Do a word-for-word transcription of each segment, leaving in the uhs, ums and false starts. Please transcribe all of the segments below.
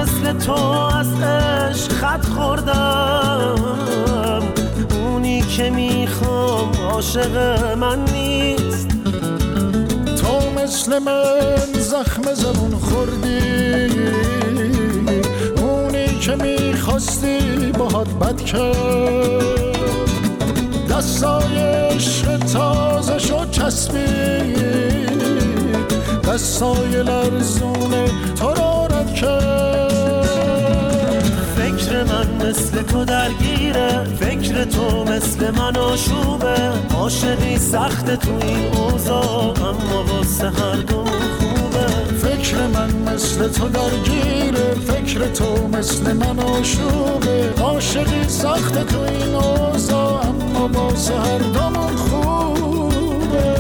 مثل تو از عشق خط خوردم، اونی که میخوام عاشق من نیست. تو مثل من زخم زبون خوردی، اونی که میخواستی باهات بد کرد. دستای عشق تازه شد چسبید، دستای لرزونه تو رو رد کرد. فکر من مثل تو درگیره، فکر تو مثل من آشوبه. عاشقی سخت تو این اوضاع، اما واسه هر دو خوبه. فکر من مثل تو درگیره، فکر تو مثل من آشوبه. عاشقی سخت تو این اوضاع، اما واسه هر دومون خوبه.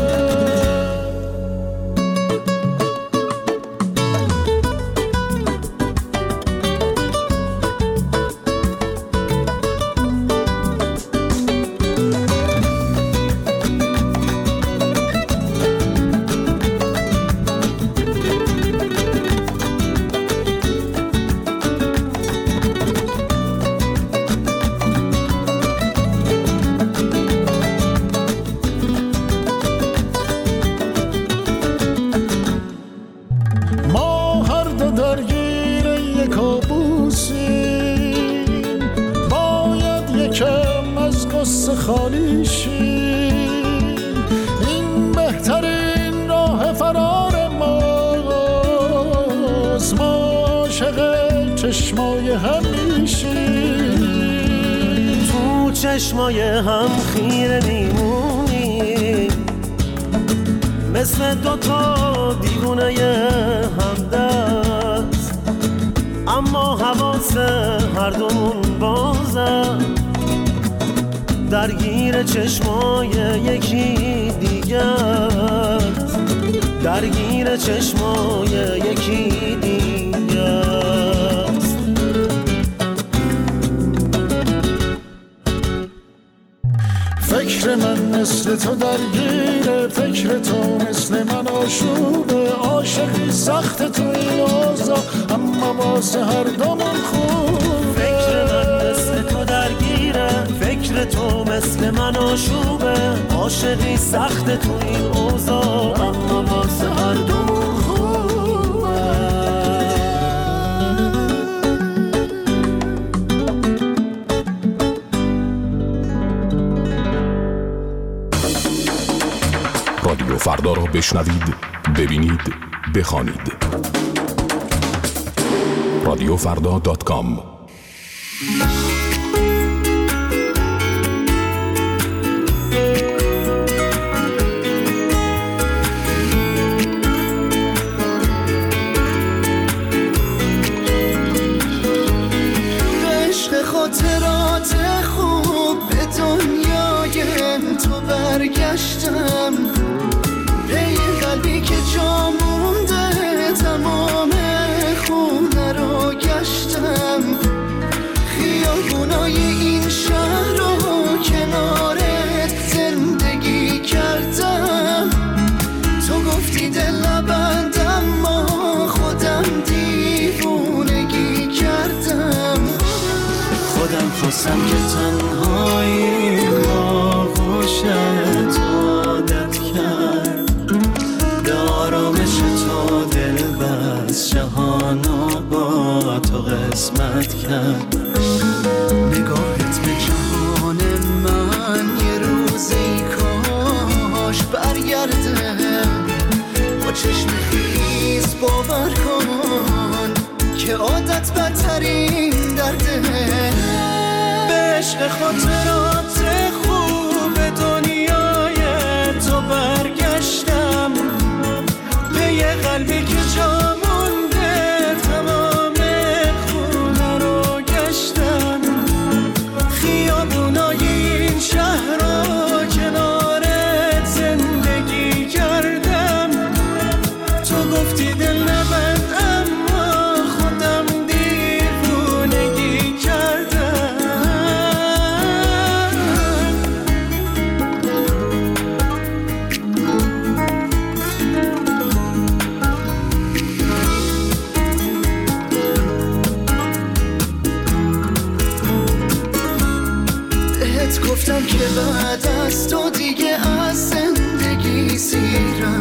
خالی شیم، این بهترین راه فرار ماست. ما عاشق چشمای هم میشیم، تو چشمای هم خیره میمونیم، مثل دوتا دیوونه همدست. اما حواس هر دومون بازه، درگیر چشمای یکی دیگه است، درگیر چشمای یکی دیگه است. فکر من مثل تو درگیره، فکر تو مثل من آشوبه. عاشقی سخت تو این اوضاع، اما واسه هر دومون خوبه. فکر من مثل تو درگیره، فکر تو مثل من آشوبه. عاشقی سخت تو این اوضاع، اما واسه هر دومون خوبه. رادیو فردا را بشنوید، ببینید، بخوانید. رادیو فردا دات کام. خاطرات خوب به دنیای تو برگشتم، به این قلبی که جا مونده تمام خونه رو گشتم. خیابونای این شهر رو کنارت زندگی کردم. تو گفتی دل نبند، اما خودم دیوونگی کردم. خودم خواستم که تنهایی آغوشت عادت کرد، به آرامش تو دل بست، جهانو با تو قسمت کرد. نگاهت به جهان من یه روزی کاش برگرده، با چشم خیز باور کن که عادت بدترین درده. به عشق خاطرات خوب دنیای تو برگشتم، به یه قلبی که جا مونده تمام خونه رو گشتم. خیابونای این شهر رو کنارت زندگی کردم. تو گفتی دل نبند، اما خودم دیوونگی کردم. بعد از تو دیگه از زندگی سیرم.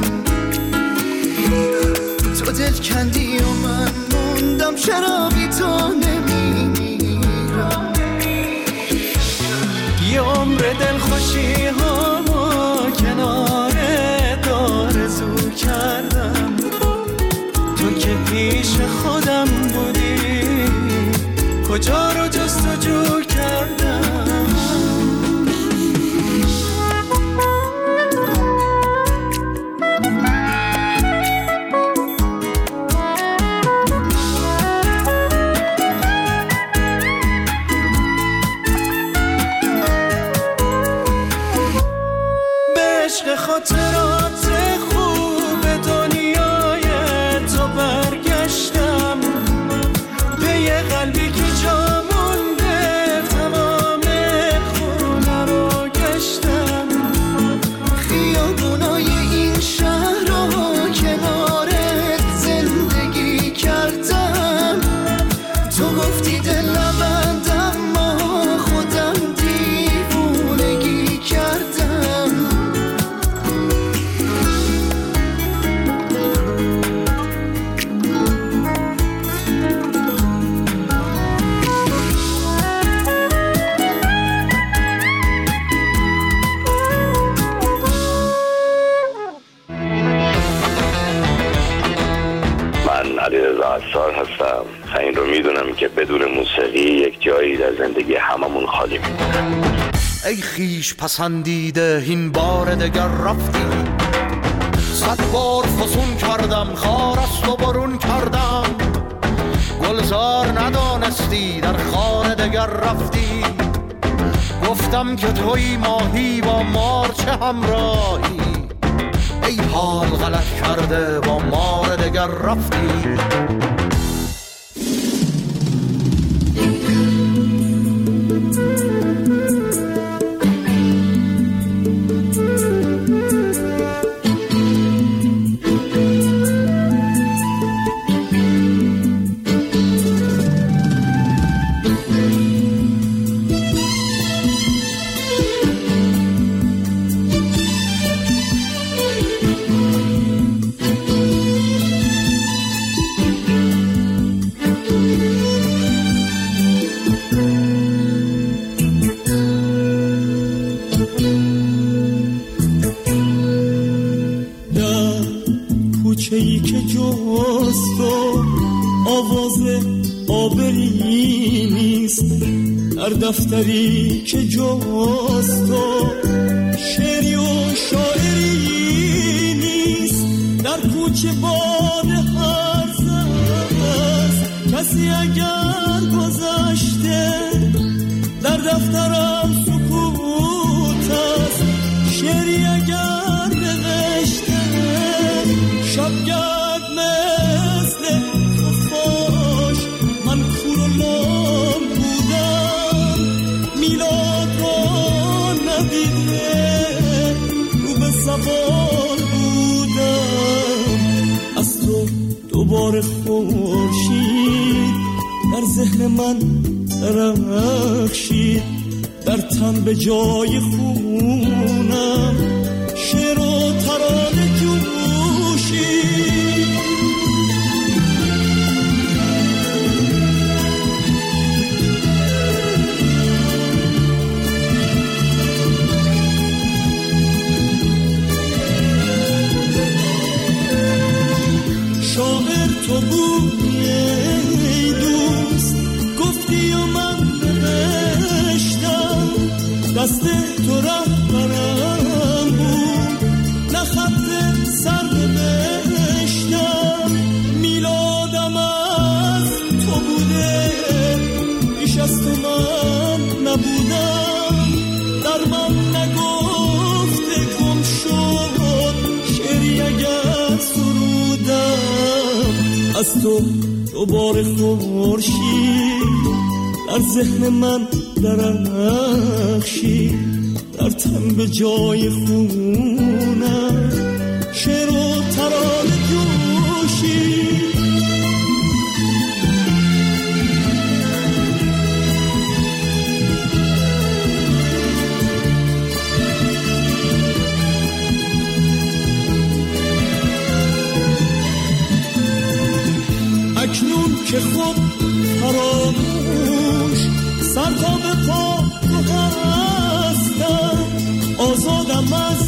تو دل کندی و من موندم، چرا بی تو نمیمیرم. یه عمر دل خوشی ها ما کنارت آرزو کردم، تو که پیش خودم بودی کجا رو جستجو کردم. خاطرات خوب دنیای تو برگشتم، به یه قلبی که جا مونده تمام خونه رو گشتم. خیابونای این شهر رو کنارت زندگی کردم، تو گفتی دل نبند اما خودم دیوونگی کردم. علیرضا عصار هستم. این رو میدونم که بدون موسیقی یک جایی در زندگی هممون خالی میمونه. ای خیش پسندیده این بار دگر رفتی، صد بار فسون کردم خارست و برون کردم. گلزار ندانستی در خانه دگر رفتی، گفتم که توی ماهی با مار چه همراهی. ای حال غلط کرده با مار دگر رفتی. کوچه‌ای که جز تو آواز آبری نیست، در دفتری که جز تو شعری و شاعری نیست. در کوچه باد هرز است، کسی اگر گذشته در دفترم سکوت است. شعری اگر نوشته شبگرد مثل خفاش، من کور و لام بودم. میلاد را ندیده رو به زبان بودم. از تو دوباره خورشید در ذهن من درخشید، در تن به جای خونم شعر و ترانه جوشید. شاعر تو بودی ای دوست، گفتی و من نوشتم. دست تو رهبرم بود، نه خط سر نوشتم. میلادم از تو بوده، بیش از تو من نبودم. در من نگفته گم شد شعری اگر سرودم. از تو دوباره خورشید در ذهن من درخشید، در تن به جای خونم شعر و ترانه جوشید. که خود فراموش سر تا به پا تو هستم، آزادم از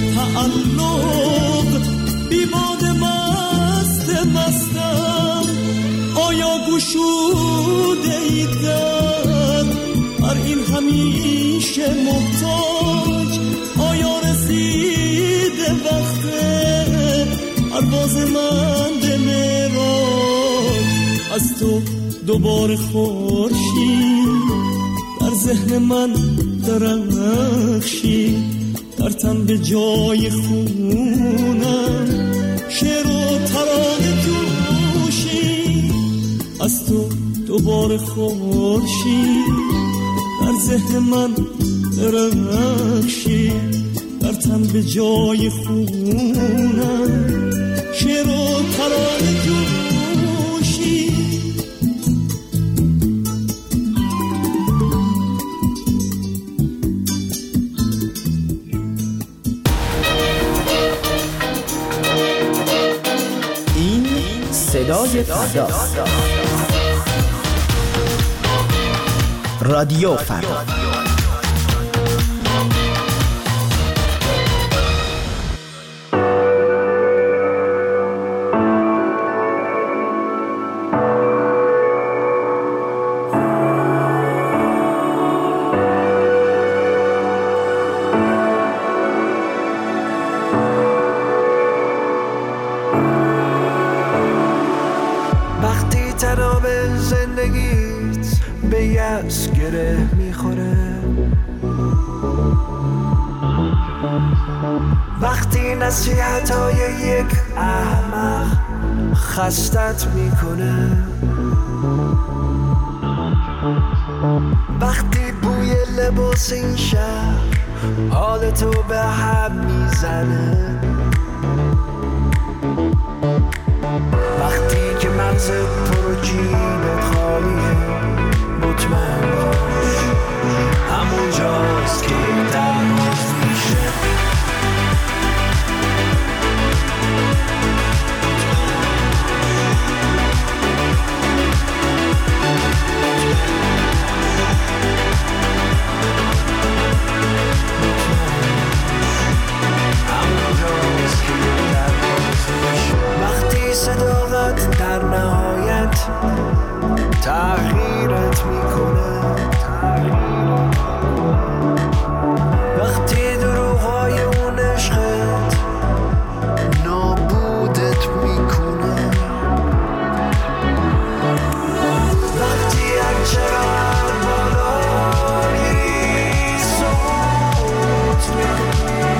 تعلق بی باد مست مستم. آیا گشوده ای در بر این همیشه محتاج؟ آیا رسیده وقت پرواز من به معراج؟ از تو دوباره خورشید در ذهن من درخشید، در تن به جای خونم شعر و ترانه جوشید. از تو دوباره خورشید در ذهن من درخشید، در تن به جای خونم شعر و ترانه جوشید. این صدای فرداست. رادیو فردا. وقتی تناب زندگیت به یأس گره میخوره، وقتی نصیحت‌های یک احمق خستت میکنه، وقتی بوی لباس این شهر حالتو به هم میزنه، وقتی که مغزت پر و جیبت خالیه، مطمئن باش همون جاست که درماز میشه. وقتی صداقت در نهایت تغییرت میکنه، وقتی دروغای اون عشقت نابودت میکنه، وقتی هرچقدر بالا میری سقوط میکنی،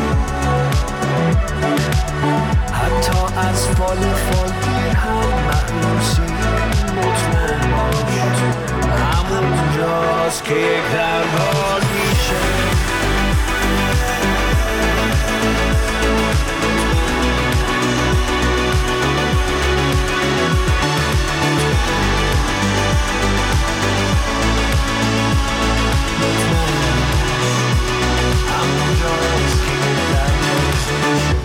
حتی از فال فالگیر هم مخلوصی، مطمئن باش همون جاست که یک دربار میشه. همون جاست که یک دربار میشه.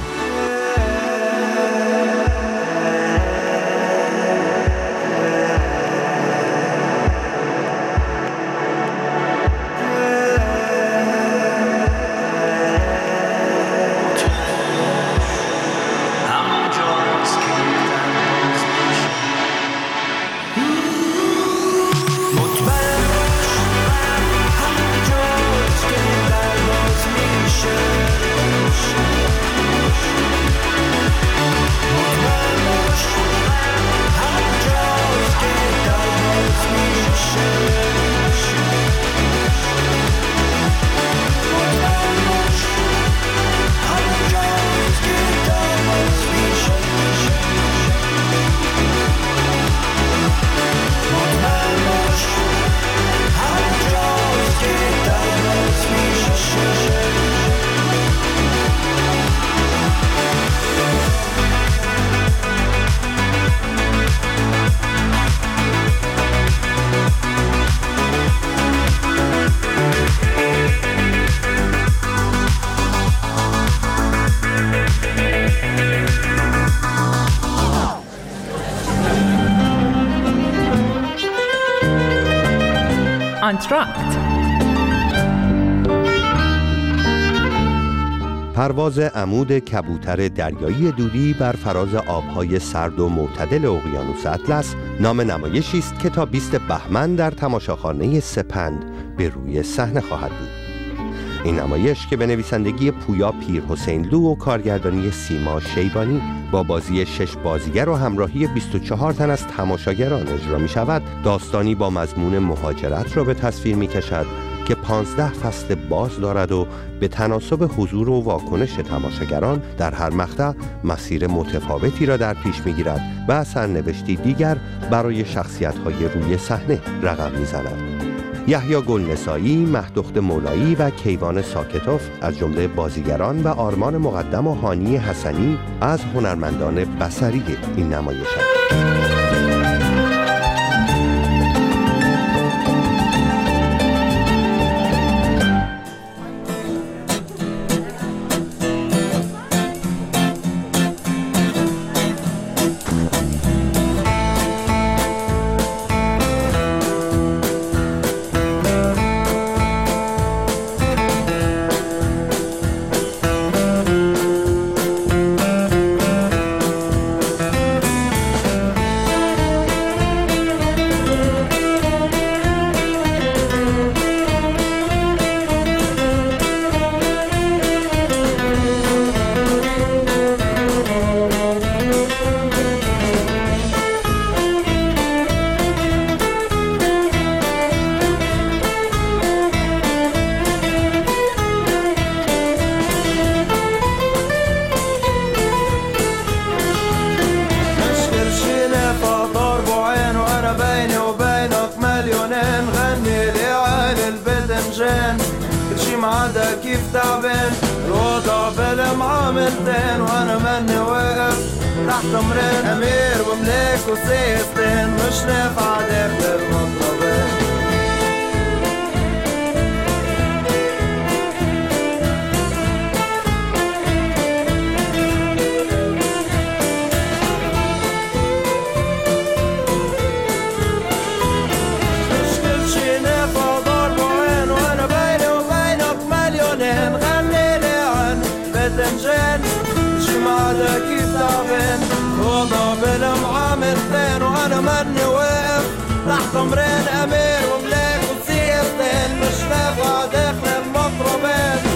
انتراکت. پرواز عمود کبوتر دریایی دودی بر فراز آبهای سرد و معتدل اقیانوس اطلس نام نمایشی است که تا بیست بهمن در تماشاخانه سپند به روی صحنه خواهد بود. این نمایش که به نویسندگی پویا پیرحسینلو و کارگردانی سیما شیبانی با بازی شش بازیگر و همراهی بیست و چهار تن از تماشاگران اجرا می شود، داستانی با مضمون مهاجرت را به تصویر می کشد که پانزده فصل باز دارد و به تناسب حضور و واکنش تماشاگران در هر مقطع مسیر متفاوتی را در پیش می‌گیرد و سرنوشتی دیگر برای شخصیت‌های روی صحنه رقم می‌زند. یحیی گلنسایی، مهدخت مولایی و کیوان ساکتوف از جمله بازیگران و آرمان مقدم و هانی حسنی از هنرمندان بصری این نمایش هستند. تمرين أمير وملك وسيستين مش نافع داخل المطربين. مش كل شي نافع ضرب وين وانا بيني وبينك مليونين. غني لي عن بتنجان جمعة كيف تعبان وضع بالمعاملتين وانا مني واقف تحت امرين امير وملاك وسيستين مش نافع داخل المطربين.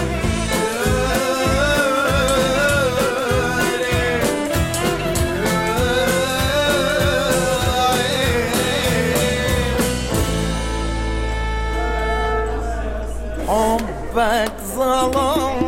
حبك ظلام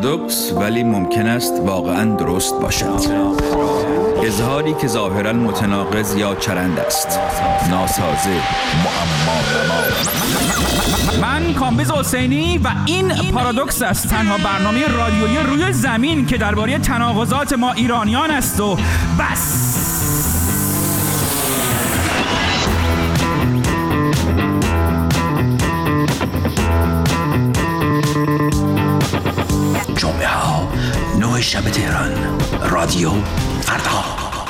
پارادوکس ولی ممکن است واقعا درست باشد. اظهاری که ظاهرا متناقض یا چرند است، ناسازه، معما. من کامبیز حسینی و این پارادوکس است، تنها برنامه رادیویی روی زمین که درباره تناقضات ما ایرانیان است و بس. جمعه ها نه شب تهران، رادیو فردا.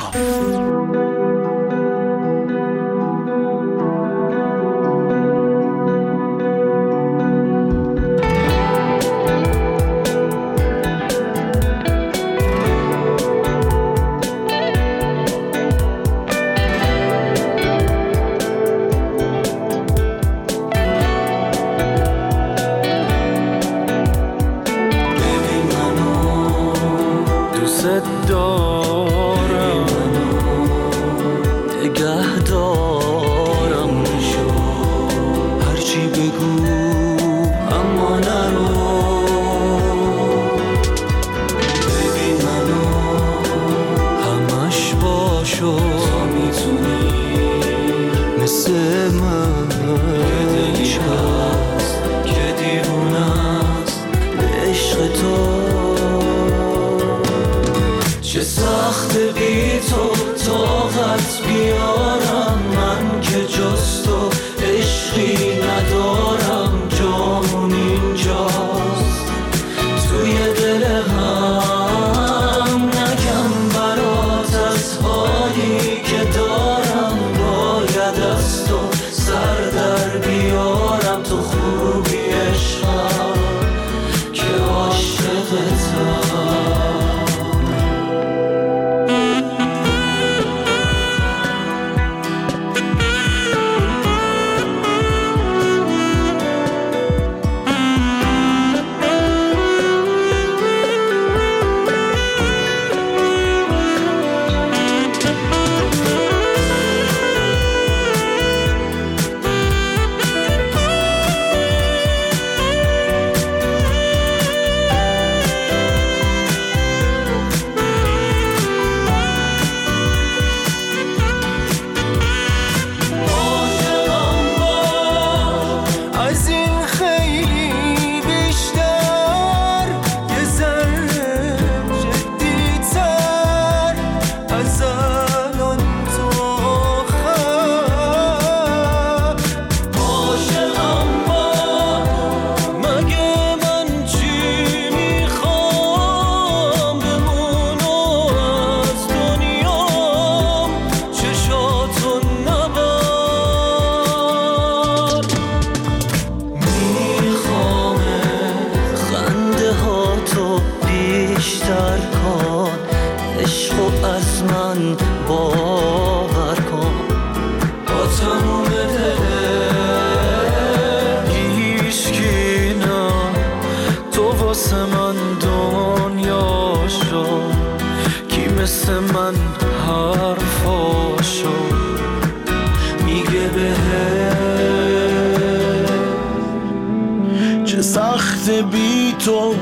بی تو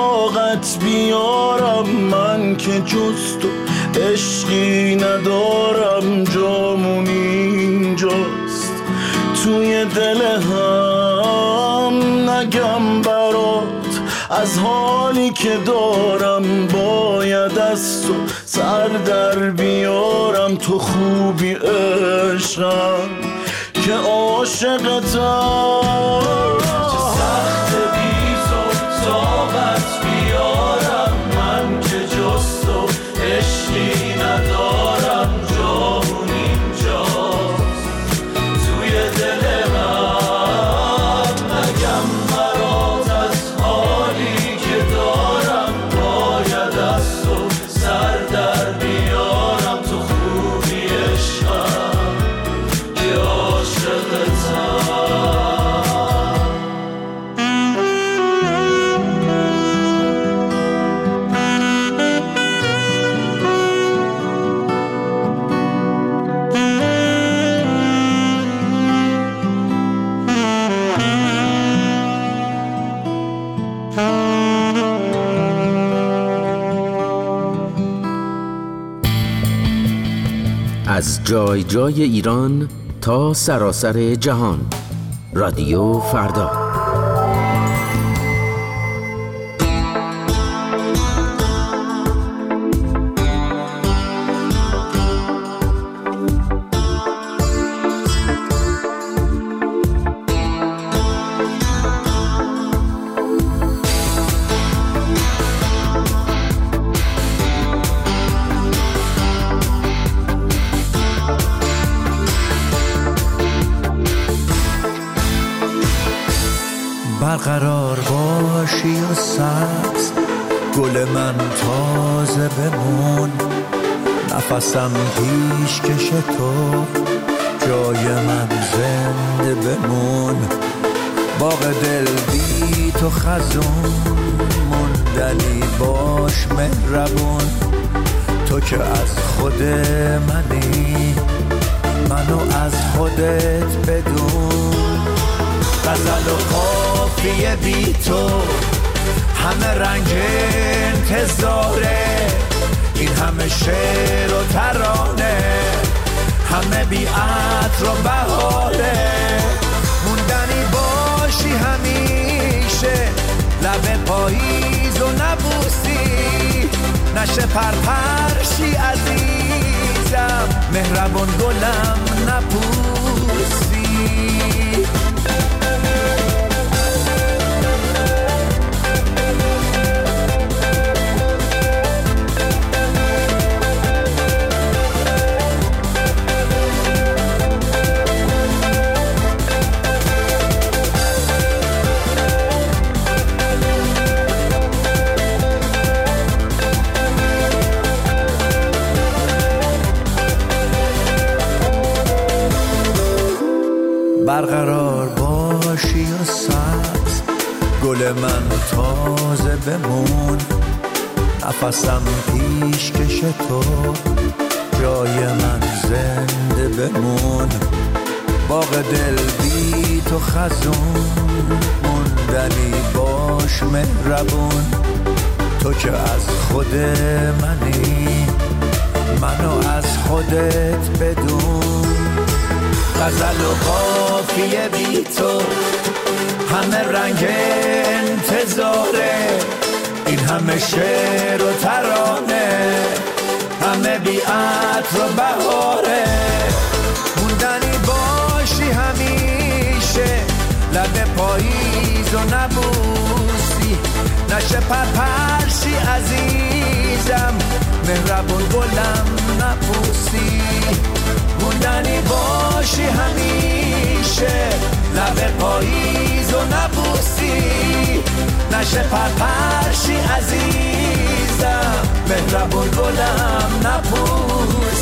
طاقت بیارم، من که جز تو عشقی ندارم. جامون اینجاست توی دل هم، نگم برات از حالی که دارم. باید از تو سر در بیارم، تو خوبی عشقم که عاشقتم. طاقت بیارم، من که جز تو عشقی ندارم. جامون اینجاست توی دل من، نگم برات از حالی که دارم. باید از تو سر در بیارم، تو خوبی عشقم که عاشقتم. از جای جای ایران تا سراسر جهان. رادیو فردا. برقرار باشی و سبز، گل من تازه بمون، نفسم پیش کش تو، جای من زنده بمون. باغ دل بی تو خزون، موندنی باش مهربون. تو که از خود منی، منو از خودت بدون. غزل و قافیه بی تو، همه رنگ انتظاره. این همه شعر و ترانه، همه بی عطر و بهاره. موندنی باشی همیشه، لب پاییز و نبوسی. نشه پرپرشی عزیزم، مهربون گلم نپوسی. برقرار باشی و سبز، گل من تازه بمون. نفسم پیش کش تو، جای من زنده بمون. باغ دل بی تو خزون، موندنی باش مهربون. تو که از خود منی، منو از خودت بدون. غزل و قافیه بی تو، همه رنگ انتظاره. این همه شعر و ترانه، همه بی عطر و بهاره. موندنی باشی همیشه، لب پاییز و نبوسی. نشه پرپرشی عزیزم، مهربون گلم نپوسی. موندنی باشی همیشه، لب پاییز و نبوسی. نشه پرپرشی عزیزم، مهربون گلم نپوسی.